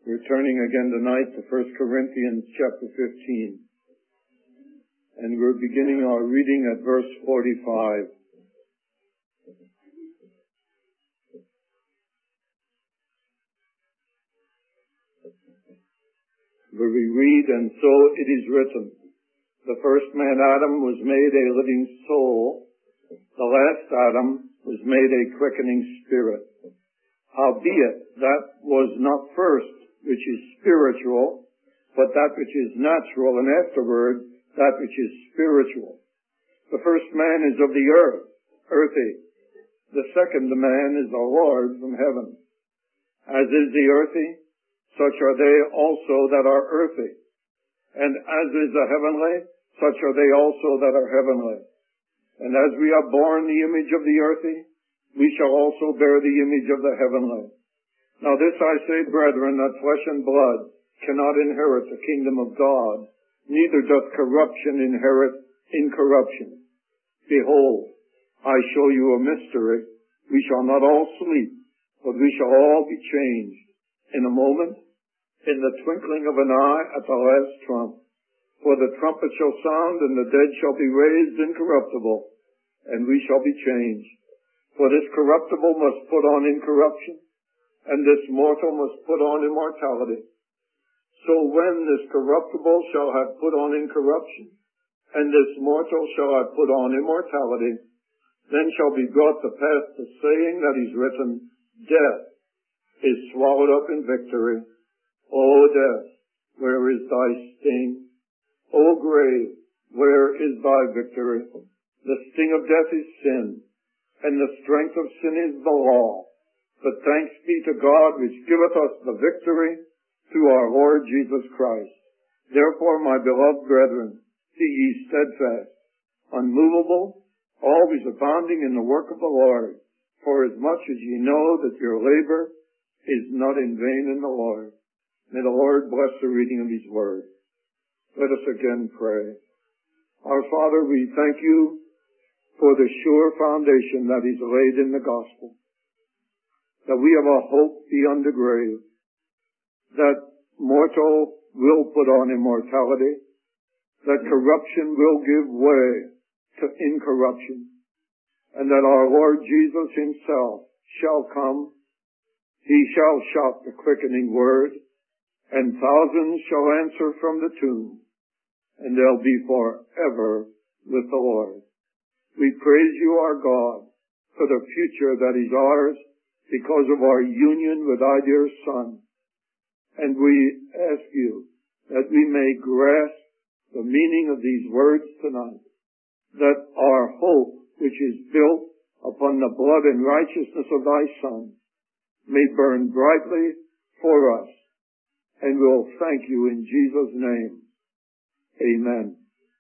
We're turning again tonight to 1 Corinthians chapter 15. And we're beginning our reading at verse 45. Where we read, "And so it is written, the first man Adam was made a living soul, the last Adam was made a quickening spirit. Howbeit, that was not first which is spiritual, but that which is natural, and afterward that which is spiritual. The first man is of the earth, earthy. The second man is the Lord from heaven. As is the earthy, such are they also that are earthy. And as is the heavenly, such are they also that are heavenly. And as we have borne the image of the earthy, we shall also bear the image of the heavenly. Now this I say, brethren, that flesh and blood cannot inherit the kingdom of God, neither doth corruption inherit incorruption. Behold, I show you a mystery. We shall not all sleep, but we shall all be changed in a moment, in the twinkling of an eye, at the last trump. For the trumpet shall sound, and the dead shall be raised incorruptible, and we shall be changed. For this corruptible must put on incorruption, and this mortal must put on immortality. So when this corruptible shall have put on incorruption, and this mortal shall have put on immortality, then shall be brought to pass the saying that is written, Death is swallowed up in victory. O death, where is thy sting? O grave, where is thy victory? The sting of death is sin, and the strength of sin is the law. But thanks be to God which giveth us the victory through our Lord Jesus Christ. Therefore, my beloved brethren, be ye steadfast, unmovable, always abounding in the work of the Lord, for as much as ye know that your labor is not in vain in the Lord. May the Lord bless the reading of His word. Let us again pray. Our Father, we thank you for the sure foundation that is laid in the gospel, that we have a hope beyond the grave, that mortal will put on immortality, that corruption will give way to incorruption, and that our Lord Jesus Himself shall come. He shall shout the quickening word, and thousands shall answer from the tomb, and they'll be forever with the Lord. We praise you, our God, for the future that is ours because of our union with thy dear Son. And we ask you that we may grasp the meaning of these words tonight, that our hope, which is built upon the blood and righteousness of thy Son, may burn brightly for us. And we'll thank you in Jesus' name. Amen.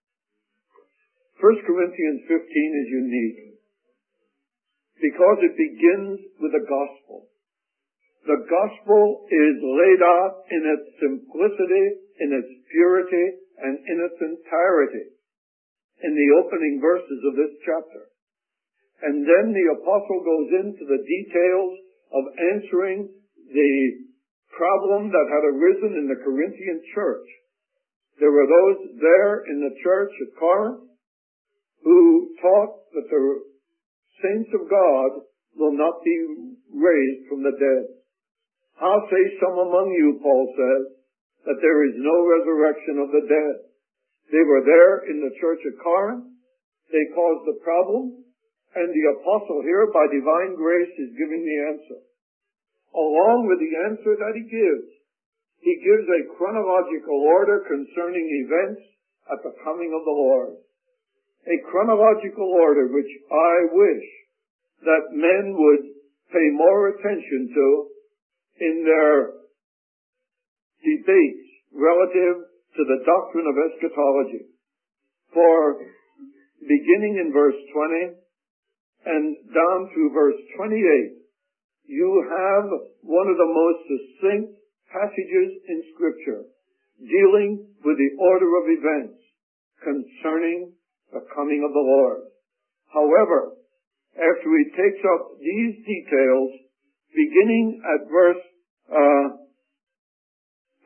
1 Corinthians 15 is unique because it begins with the gospel. The gospel is laid out in its simplicity, in its purity, and in its entirety in the opening verses of this chapter. And then the apostle goes into the details of answering the problem that had arisen in the Corinthian church. There were those there in the church at Corinth who taught that the saints of God will not be raised from the dead. How say some among you, Paul says, that there is no resurrection of the dead? They were there in the church at Corinth. They caused the problem, and the apostle here, by divine grace, is giving the answer. Along with the answer that he gives a chronological order concerning events at the coming of the Lord. A chronological order which I wish that men would pay more attention to in their debates relative to the doctrine of eschatology. For beginning in verse 20 and down through verse 28, you have one of the most succinct passages in Scripture dealing with the order of events concerning the coming of the Lord. However, after he takes up these details, beginning at verse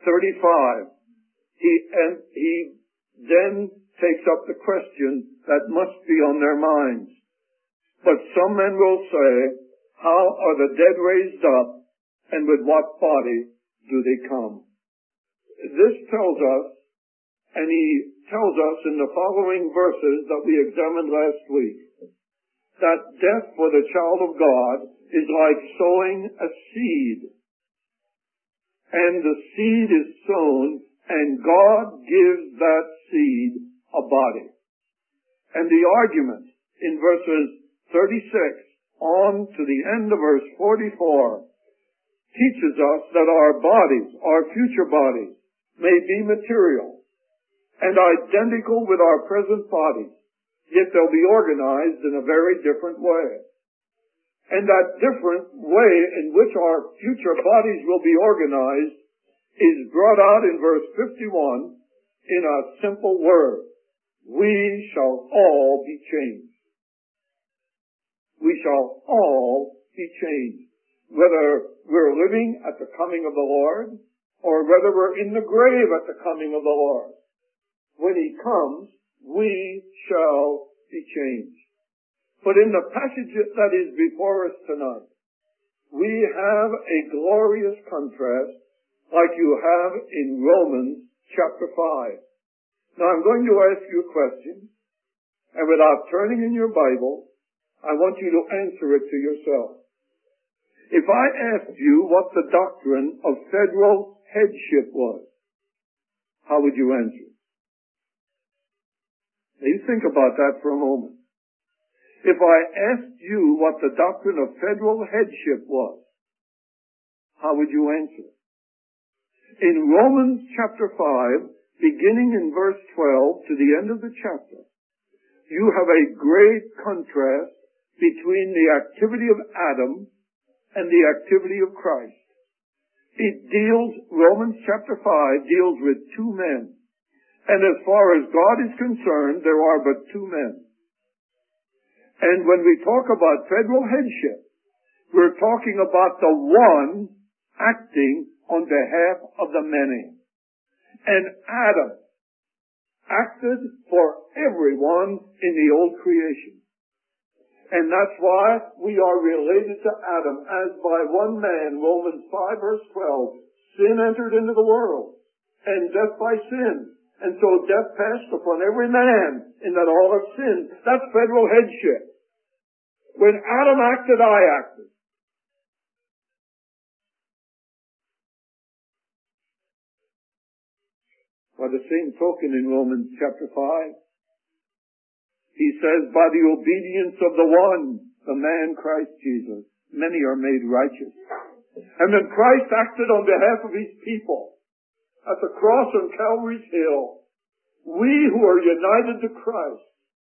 35, he then takes up the question that must be on their minds. But some men will say, how are the dead raised up, and with what body do they come? This tells us, and he tells us in the following verses that we examined last week, that death for the child of God is like sowing a seed. And the seed is sown, and God gives that seed a body. And the argument in verses 36 on to the end of verse 44 teaches us that our bodies, our future bodies, may be material and identical with our present bodies, yet they'll be organized in a very different way. And that different way in which our future bodies will be organized is brought out in verse 51 in a simple word. We shall all be changed. We shall all be changed. Whether we're living at the coming of the Lord, or whether we're in the grave at the coming of the Lord. When he comes, we shall be changed. But in the passage that is before us tonight, we have a glorious contrast like you have in Romans chapter 5. Now I'm going to ask you a question, and without turning in your Bible, I want you to answer it to yourself. If I asked you what the doctrine of federal headship was, how would you answer? Now you think about that for a moment. If I asked you what the doctrine of federal headship was, how would you answer? In Romans chapter 5, beginning in verse 12 to the end of the chapter, you have a great contrast between the activity of Adam and the activity of Christ. Romans chapter 5 deals with two men. And as far as God is concerned, there are but two men. And when we talk about federal headship, we're talking about the one acting on behalf of the many. And Adam acted for everyone in the old creation. And that's why we are related to Adam, as by one man, Romans 5 verse 12, sin entered into the world, and death by sin. And so death passed upon every man, in that all have sinned. That's federal headship. When Adam acted, I acted. By the same token in Romans chapter 5, he says, by the obedience of the one, the man Christ Jesus, many are made righteous. And then Christ acted on behalf of his people at the cross on Calvary's Hill. We who are united to Christ,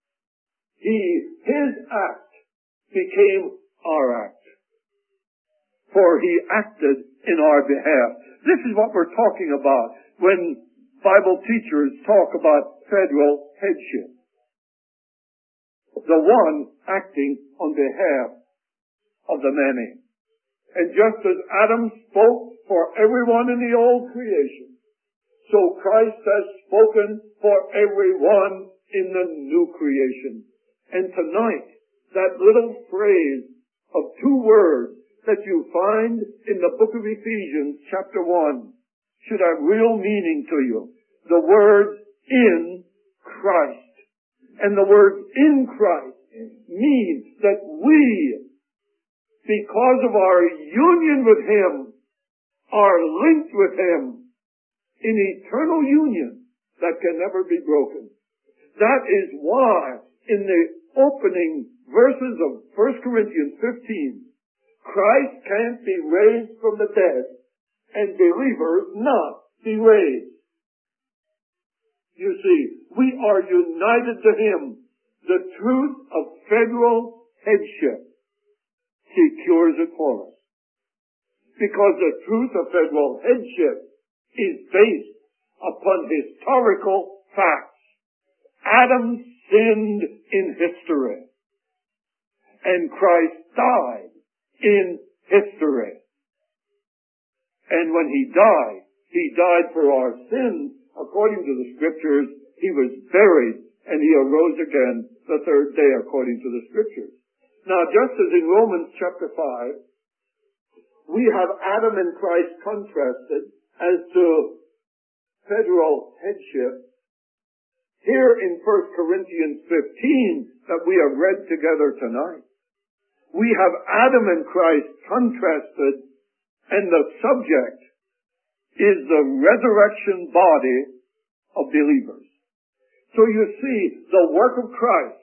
his act became our act. For he acted in our behalf. This is what we're talking about when Bible teachers talk about federal headship. The one acting on behalf of the many. And just as Adam spoke for everyone in the old creation, so Christ has spoken for everyone in the new creation. And tonight, that little phrase of two words that you find in the book of Ephesians chapter 1 should have real meaning to you. The word in Christ. And the word in Christ means that we, because of our union with him, are linked with him in eternal union that can never be broken. That is why in the opening verses of 1 Corinthians 15, Christ can't be raised from the dead and believers not be raised. You see, we are united to him. The truth of federal headship secures it for us. Because the truth of federal headship is based upon historical facts. Adam sinned in history. And Christ died in history. And when he died, He died for our sins. According to the Scriptures, He was buried, and He arose again the third day, according to the Scriptures. Now, just as in Romans chapter 5, we have Adam and Christ contrasted as to federal headship, here in 1 Corinthians 15 that we have read together tonight, we have Adam and Christ contrasted, and the subject is the resurrection body of believers. So you see, the work of Christ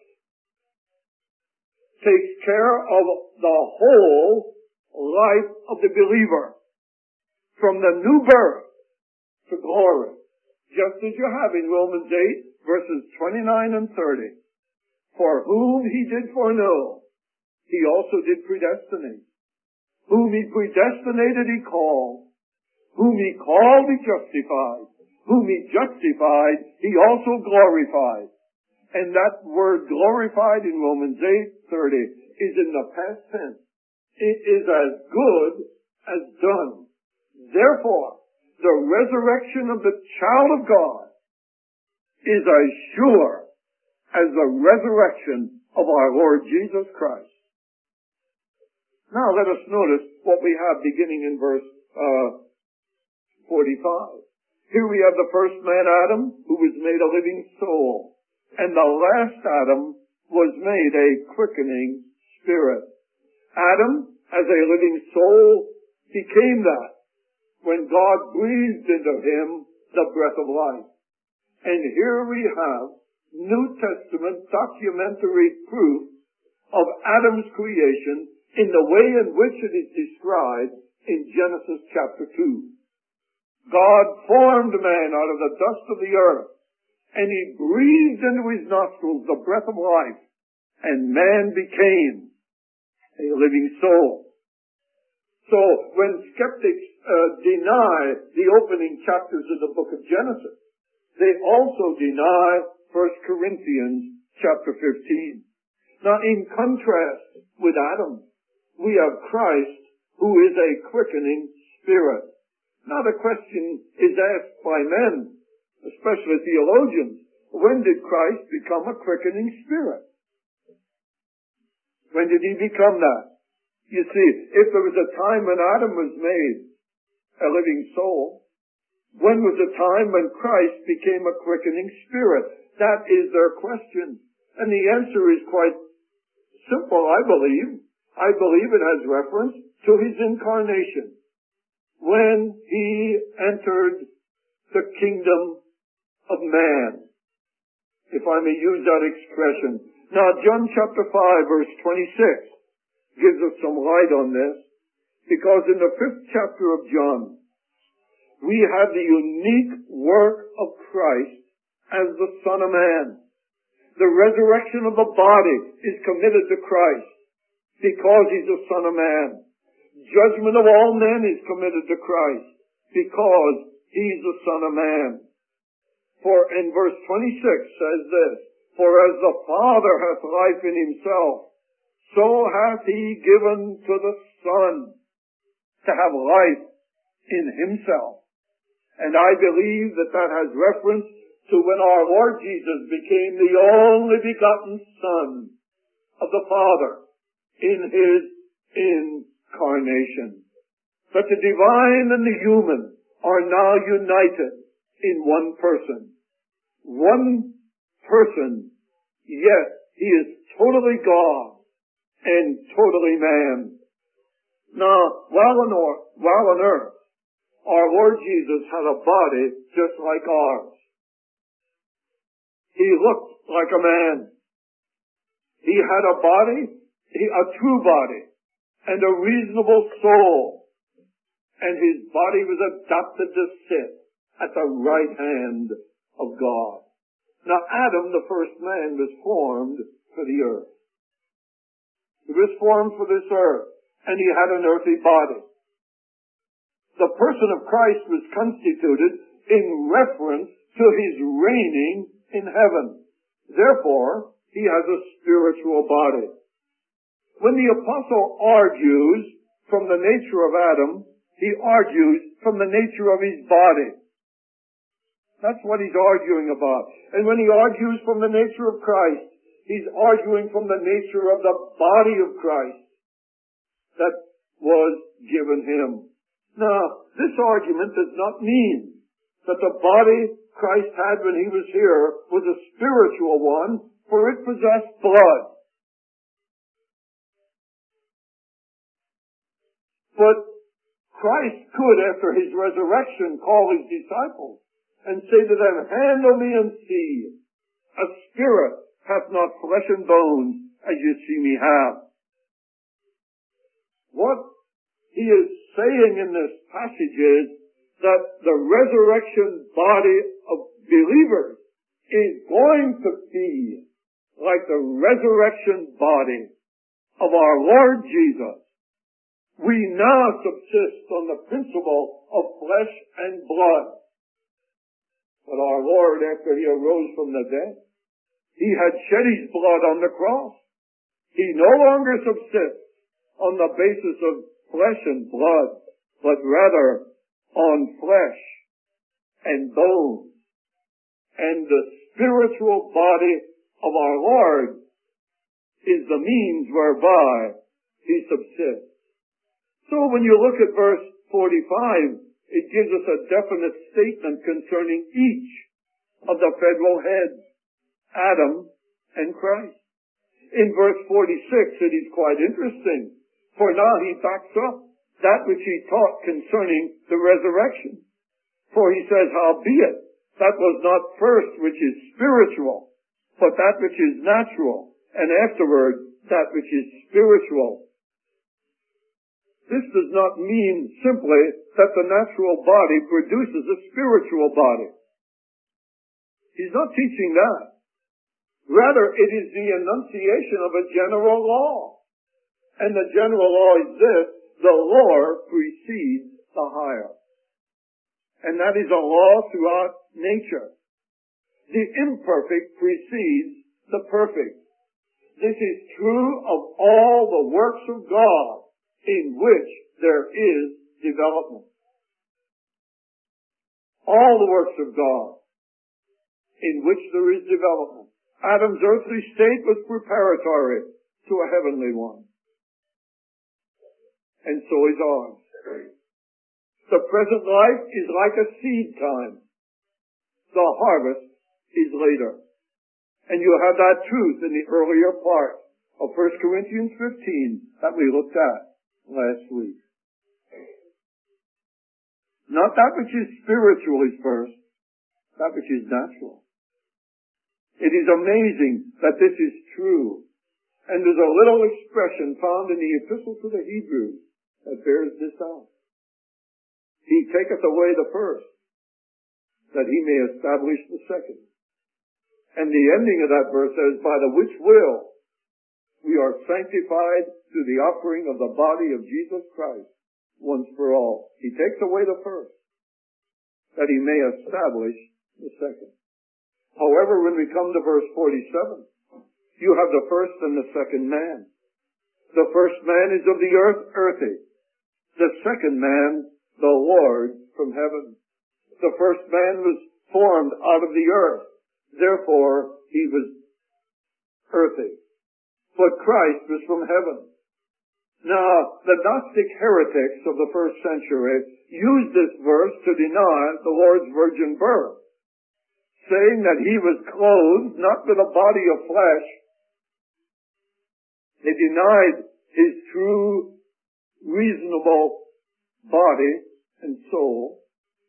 takes care of the whole life of the believer, from the new birth to glory, just as you have in Romans 8, verses 29 and 30. For whom He did foreknow, He also did predestinate. Whom He predestinated, He called. Whom He called, He justified. Whom He justified, He also glorified. And that word glorified in Romans 8:30 is in the past tense. It is as good as done. Therefore, the resurrection of the child of God is as sure as the resurrection of our Lord Jesus Christ. Now let us notice what we have beginning in verse 45. Here we have the first man, Adam, who was made a living soul. And the last Adam was made a quickening spirit. Adam, as a living soul, became that when God breathed into him the breath of life. And here we have New Testament documentary proof of Adam's creation in the way in which it is described in Genesis chapter 2. God formed man out of the dust of the earth, and He breathed into his nostrils the breath of life, and man became a living soul. So when skeptics deny the opening chapters of the book of Genesis, they also deny 1 Corinthians chapter 15. Now, in contrast with Adam, we have Christ, who is a quickening spirit. Now, the question is asked by men, especially theologians, when did Christ become a quickening spirit? When did He become that? You see, if there was a time when Adam was made a living soul, when was the time when Christ became a quickening spirit? That is their question. And the answer is quite simple, I believe. I believe it has reference to His incarnation, when He entered the kingdom of man, if I may use that expression. Now, John chapter 5, verse 26 gives us some light on this, because in the 5th chapter of John, we have the unique work of Christ as the Son of Man. The resurrection of the body is committed to Christ because He's the Son of Man. Judgment of all men is committed to Christ because He's the Son of Man. For in verse 26 says this, For as the Father hath life in Himself, so hath He given to the Son to have life in Himself. And I believe that that has reference to when our Lord Jesus became the only begotten Son of the Father in His incarnation. That the divine and the human are now united in one person. One person, yet He is totally God and totally man. Now, while on earth, our Lord Jesus had a body just like ours. He looked like a man. He had a body, a true body, and a reasonable soul. And His body was adapted to sit at the right hand of God. Now, Adam, the first man, was formed for the earth. He was formed for this earth, and he had an earthly body. The person of Christ was constituted in reference to His reigning in heaven. Therefore, He has a spiritual body. When the apostle argues from the nature of Adam, he argues from the nature of his body. That's what he's arguing about. And when he argues from the nature of Christ, he's arguing from the nature of the body of Christ that was given him. Now, this argument does not mean that the body Christ had when he was here was a spiritual one, for it possessed blood. But Christ could, after his resurrection, call his disciples and say to them, "Handle me and see. A spirit hath not flesh and bones, as you see me have." What he is saying in this passage is that the resurrection body of believers is going to be like the resurrection body of our Lord Jesus. We now subsist on the principle of flesh and blood. But our Lord, after he arose from the dead, he had shed his blood on the cross. He no longer subsists on the basis of flesh and blood, but rather on flesh and bones. And the spiritual body of our Lord is the means whereby he subsists. So when you look at verse 45, it gives us a definite statement concerning each of the federal heads, Adam and Christ. In verse 46, it is quite interesting, for now he backs up that which he taught concerning the resurrection. For he says, "Howbeit, that was not first which is spiritual, but that which is natural, and afterward that which is spiritual." This does not mean simply that the natural body produces a spiritual body. He's not teaching that. Rather, it is the enunciation of a general law. And the general law is this: the lower precedes the higher. And that is a law throughout nature. The imperfect precedes the perfect. This is true of all the works of God in which there is development. All the works of God in which there is development. Adam's earthly state was preparatory to a heavenly one. And so is ours. The present life is like a seed time. The harvest is later. And you have that truth in the earlier part of 1 Corinthians 15 that we looked at last week. Not that which is spiritual is first, that which is natural. It is amazing that this is true. And there's a little expression found in the Epistle to the Hebrews that bears this out. He taketh away the first, that he may establish the second. And the ending of that verse says, "By the which will we are sanctified through the offering of the body of Jesus Christ once for all." He takes away the first, that he may establish the second. However, when we come to verse 47, you have the first and the second man. The first man is of the earth, earthy. The second man, the Lord from heaven. The first man was formed out of the earth. Therefore, he was earthy. But Christ was from heaven. Now, the Gnostic heretics of the first century used this verse to deny the Lord's virgin birth, saying that he was clothed not with a body of flesh. They denied his true, reasonable body and soul.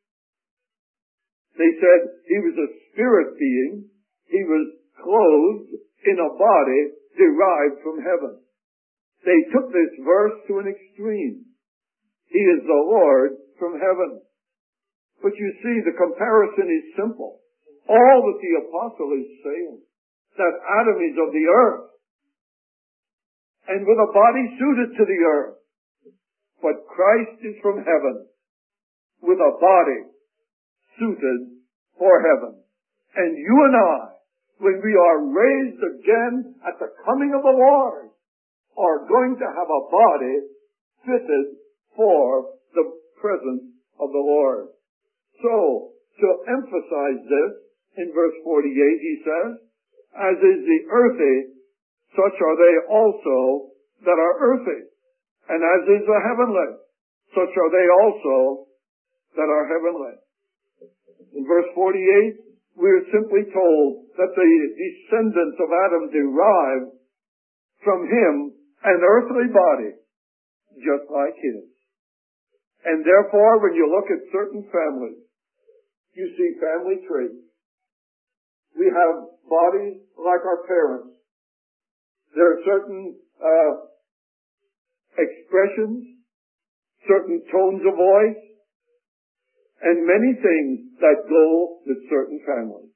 They said he was a spirit being. He was clothed in a body derived from heaven. They took this verse to an extreme. He is the Lord from heaven. But you see, the comparison is simple. All that the apostle is saying, that Adam is of the earth, and with a body suited to the earth. But Christ is from heaven, with a body suited for heaven. And you and I, when we are raised again at the coming of the Lord, are going to have a body fitted for the presence of the Lord. So, to emphasize this, in verse 48 he says, as is the earthy, such are they also that are earthy. And as is the heavenly, such are they also that are heavenly. In verse 48, we are simply told that the descendants of Adam derived from him an earthly body, just like his. And therefore, when you look at certain families, you see family traits. We have bodies like our parents. There are certain expressions, certain tones of voice, and many things that go with certain families.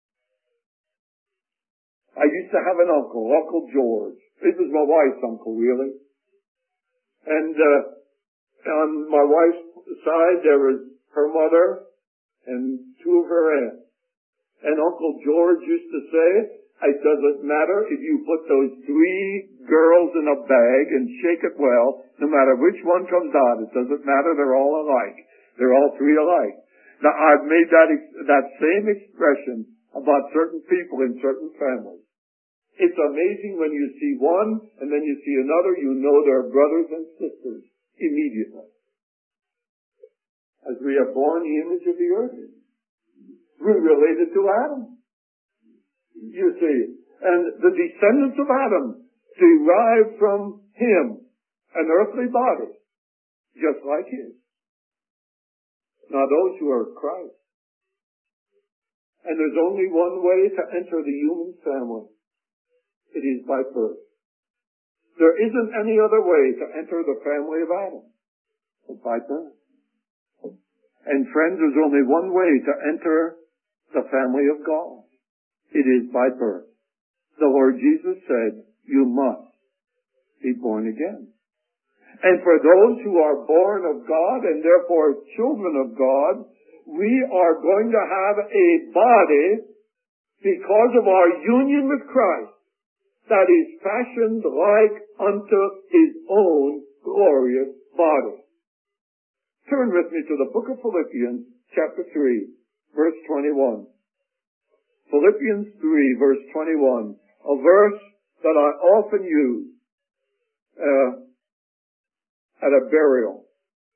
I used to have an uncle, Uncle George. This was my wife's uncle, really. And on my wife's side, there was her mother and two of her aunts. And Uncle George used to say, it doesn't matter if you put those three girls in a bag and shake it well, no matter which one comes out, it doesn't matter, they're all alike. They're all three alike. Now, I've made that same expression about certain people in certain families. It's amazing when you see one and then you see another, you know they're brothers and sisters immediately. As we are born the image of the earth, we're related to Adam. You see, and the descendants of Adam derive from him an earthly body, just like his. Now those who are Christ. And there's only one way to enter the human family. It is by birth. There isn't any other way to enter the family of Adam but by birth. And friends, there's only one way to enter the family of God. It is by birth. The Lord Jesus said, you must be born again. And for those who are born of God and therefore children of God, we are going to have a body because of our union with Christ that is fashioned like unto his own glorious body. Turn with me to the book of Philippians, chapter 3, verse 21. Philippians 3, verse 21, a verse that I often use at a burial.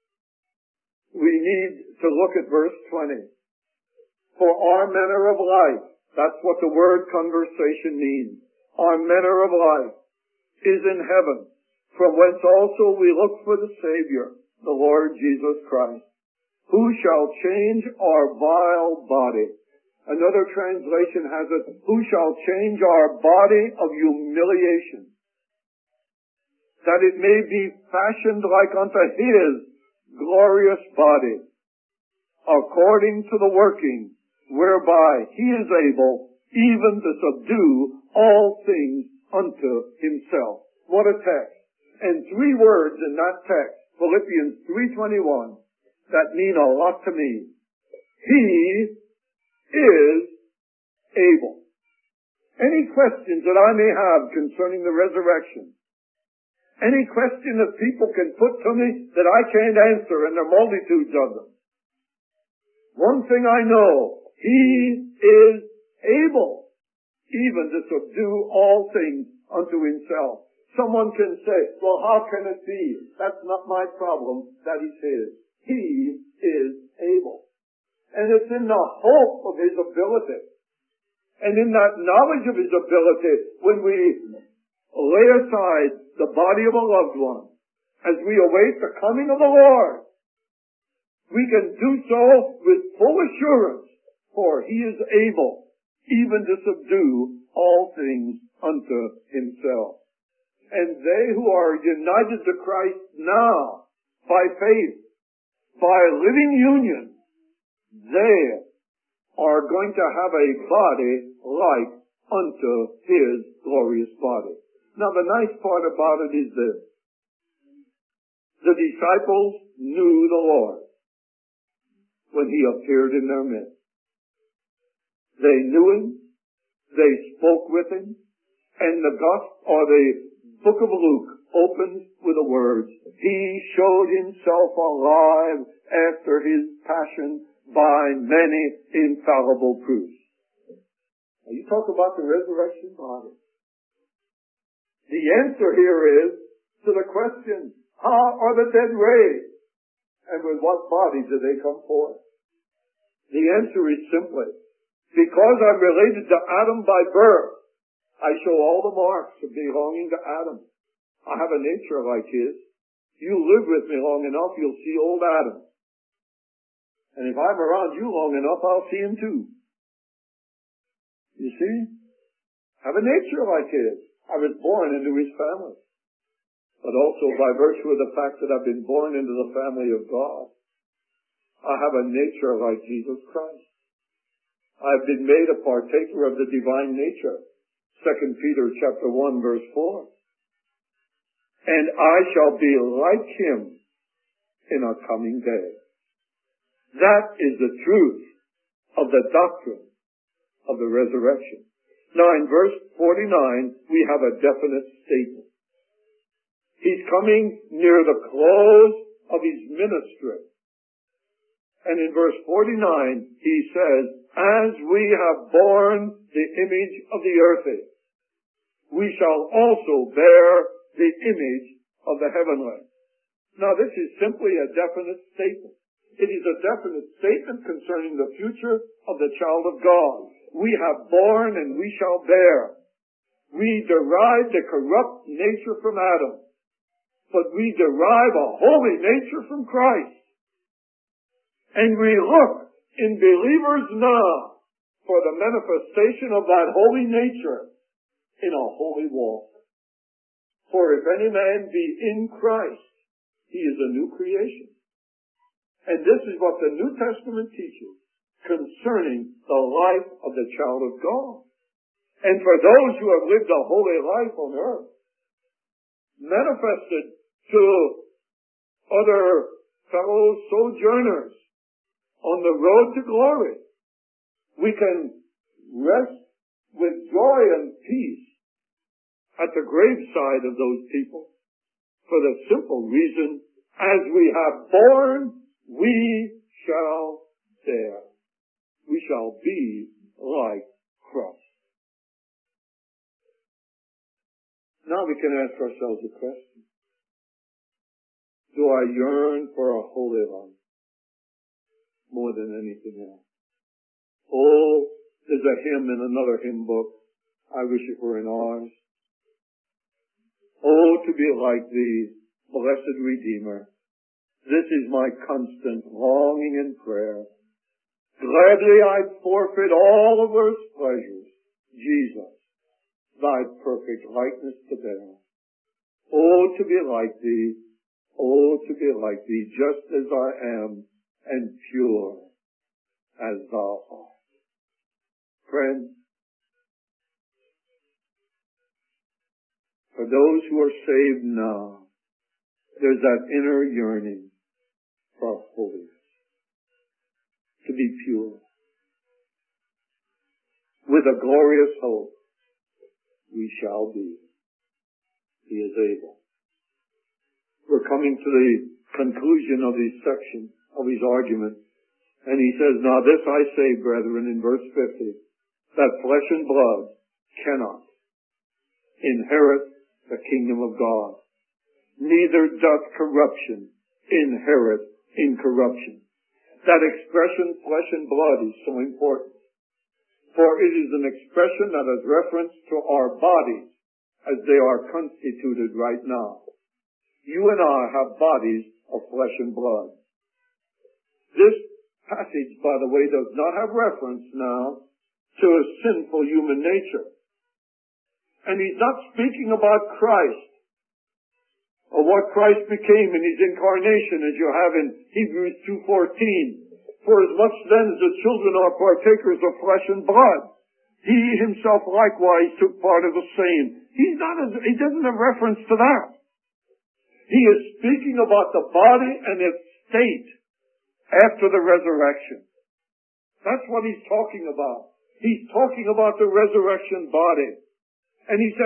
We need to look at verse 20. For our manner of life, that's what the word conversation means. Our manner of life is in heaven, from whence also we look for the Savior, the Lord Jesus Christ, who shall change our vile body. Another translation has it, who shall change our body of humiliation, that it may be fashioned like unto his glorious body, according to the working whereby he is able even to subdue all things unto himself. What a text. And three words in that text, Philippians 3:21, that mean a lot to me. He is able. Any questions that I may have concerning the resurrection, any question that people can put to me that I can't answer, and there are multitudes of them. One thing I know, he is able even to subdue all things unto himself. Someone can say, well, how can it be? That's not my problem. That is his. He is able. And it's in the hope of his ability. And in that knowledge of his ability, when we lay aside the body of a loved one, as we await the coming of the Lord, we can do so with full assurance, for he is able even to subdue all things unto himself. And they who are united to Christ now, by faith, by living union, they are going to have a body like unto his glorious body. Now the nice part about it is this. The disciples knew the Lord when he appeared in their midst. They knew him, they spoke with him, and the book of Luke opens with the words, He showed Himself alive after His passion by many infallible proofs. Now you talk about the resurrection body. The answer here is to the question, how are the dead raised? And with what body do they come forth? The answer is simply, because I'm related to Adam by birth, I show all the marks of belonging to Adam. I have a nature like his. You live with me long enough, you'll see old Adam. And if I'm around you long enough, I'll see him too. You see? I have a nature like his. I was born into his family. But also by virtue of the fact that I've been born into the family of God, I have a nature like Jesus Christ. I've been made a partaker of the divine nature. 2 Peter chapter 1 verse 4. And I shall be like him in a coming day. That is the truth of the doctrine of the resurrection. Now in verse 49, we have a definite statement. He's coming near the close of his ministry. And in verse 49, he says, as we have borne the image of the earthly, we shall also bear the image of the heavenly. Now this is simply a definite statement. It is a definite statement concerning the future of the child of God. We have borne and we shall bear. We derive the corrupt nature from Adam, but we derive a holy nature from Christ. And we look in believers now for the manifestation of that holy nature in a holy walk. For if any man be in Christ, he is a new creation. And this is what the New Testament teaches concerning the life of the child of God. And for those who have lived a holy life on earth, manifested to other fellow sojourners on the road to glory, we can rest with joy and peace at the graveside of those people for the simple reason, as we have borne, we shall bear. We shall be like Christ. Now we can ask ourselves a question. Do I yearn for a holy life more than anything else? Oh, there's a hymn in another hymn book. I wish it were in ours. Oh, to be like thee, blessed Redeemer. This is my constant longing and prayer. Gladly I'd forfeit all of earth's pleasures, Jesus, thy perfect likeness to bear. Oh, to be like thee, oh, to be like thee, just as I am, and pure as thou art. Friends, for those who are saved now, there's that inner yearning for holiness, to be pure. With a glorious hope, we shall be. He is able. We're coming to the conclusion of this section of his argument. And he says, now this I say, brethren, in verse 50, that flesh and blood cannot inherit the kingdom of God. Neither doth corruption inherit incorruption. That expression, flesh and blood, is so important. For it is an expression that has reference to our bodies as they are constituted right now. You and I have bodies of flesh and blood. This passage, by the way, does not have reference now to a sinful human nature. And he's not speaking about Christ or what Christ became in his incarnation, as you have in Hebrews 2:14. For as much then as the children are partakers of flesh and blood, he himself likewise took part of the same. He doesn't have reference to that. He is speaking about the body and its state after the resurrection. That's what he's talking about. He's talking about the resurrection body. And he says,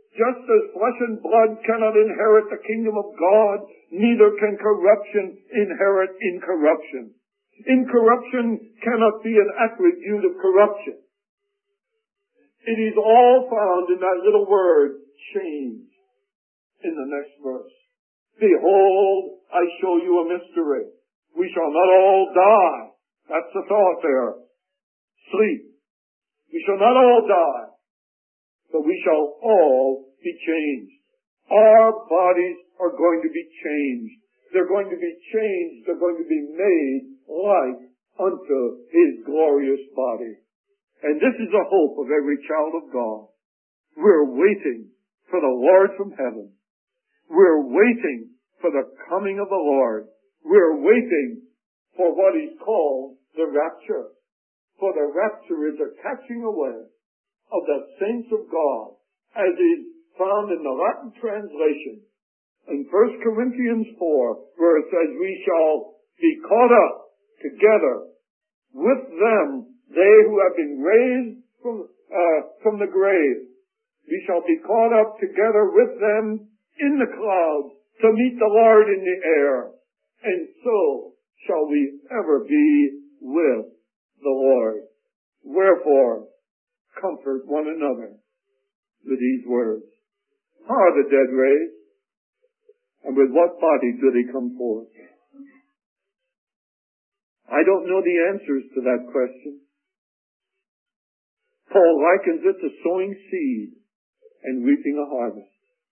Just as flesh and blood cannot inherit the kingdom of God, neither can corruption inherit incorruption. Incorruption cannot be an attribute of corruption. It is all found in that little word, change, in the next verse. Behold, I show you a mystery. We shall not all die. That's the thought there. Sleep. We shall not all die, but we shall all be changed. Our bodies are going to be changed. They're going to be changed. They're going to be made like unto His glorious body. And this is the hope of every child of God. We're waiting for the Lord from heaven. We're waiting for the coming of the Lord. We're waiting for what is called the rapture. For the rapture is a catching away of the saints of God, as is found in the Latin translation in 1 Corinthians 4, where it says, we shall be caught up together with them, they who have been raised from the grave. We shall be caught up together with them in the clouds to meet the Lord in the air. And so shall we ever be with the Lord. Wherefore, comfort one another with these words. How are the dead raised? And with what body do they come forth? I don't know the answers to that question. Paul likens it to sowing seed and reaping a harvest.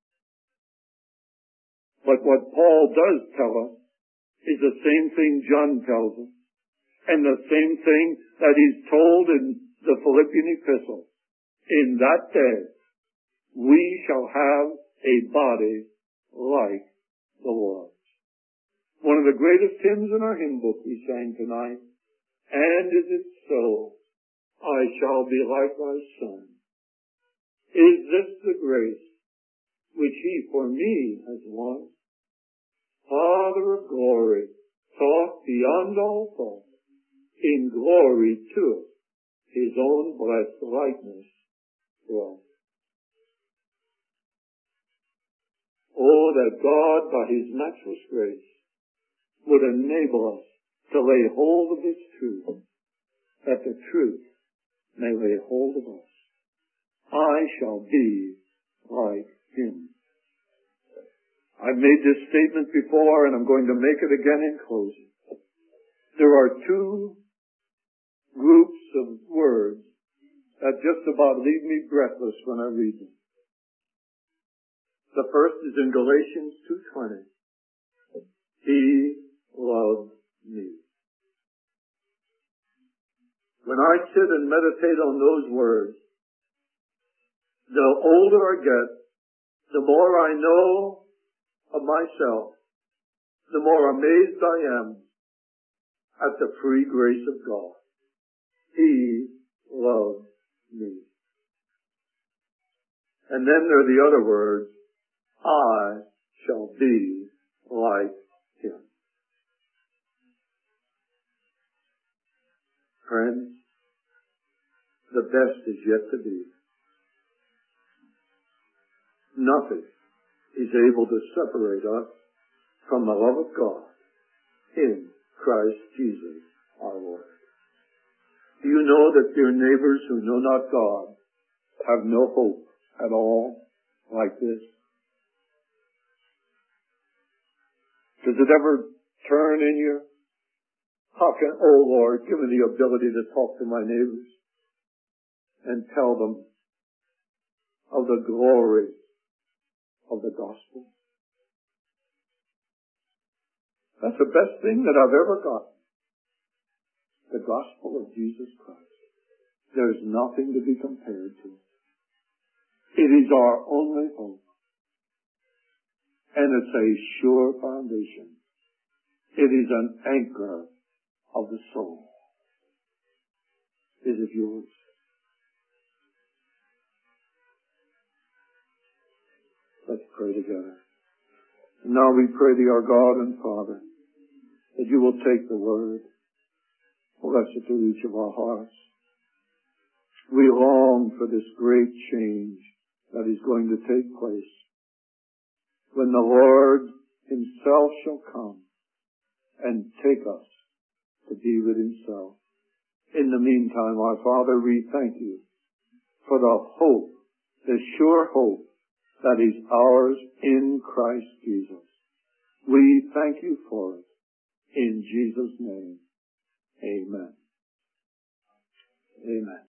But what Paul does tell us is the same thing John tells us, and the same thing that is told in the Philippian epistle. In that day, we shall have a body like the Lord's. One of the greatest hymns in our hymn book we sang tonight. And is it so? I shall be like thy Son. Is this the grace which He for me has won? Father of glory, thought beyond all thought, in glory to His own blessed likeness brought. Oh, that God, by His matchless grace, would enable us to lay hold of His truth, that the truth may lay hold of us. I shall be like Him. I've made this statement before, and I'm going to make it again in closing. There are two groups of words that just about leave me breathless when I read them. The first is in Galatians 2:20. He loved me. When I sit and meditate on those words, the older I get, the more I know of myself, the more amazed I am at the free grace of God. He loved me. And then there are the other words, I shall be like Him. Friends, the best is yet to be. Nothing is able to separate us from the love of God in Christ Jesus our Lord. Do you know that your neighbors who know not God have no hope at all like this? Does it ever turn in you? How can, oh Lord, give me the ability to talk to my neighbors and tell them of the glory of the gospel? That's the best thing that I've ever got. The gospel of Jesus Christ. There's nothing to be compared to it. It is our only hope. And it's a sure foundation. It is an anchor of the soul. Is it yours? Let's pray together. And now we pray thee, our God and Father, that you will take the word, bless it to each of our hearts. We long for this great change that is going to take place when the Lord himself shall come and take us to be with himself. In the meantime, our Father, we thank you for the hope, the sure hope that is ours in Christ Jesus. We thank you for it. In Jesus' name, amen. Amen.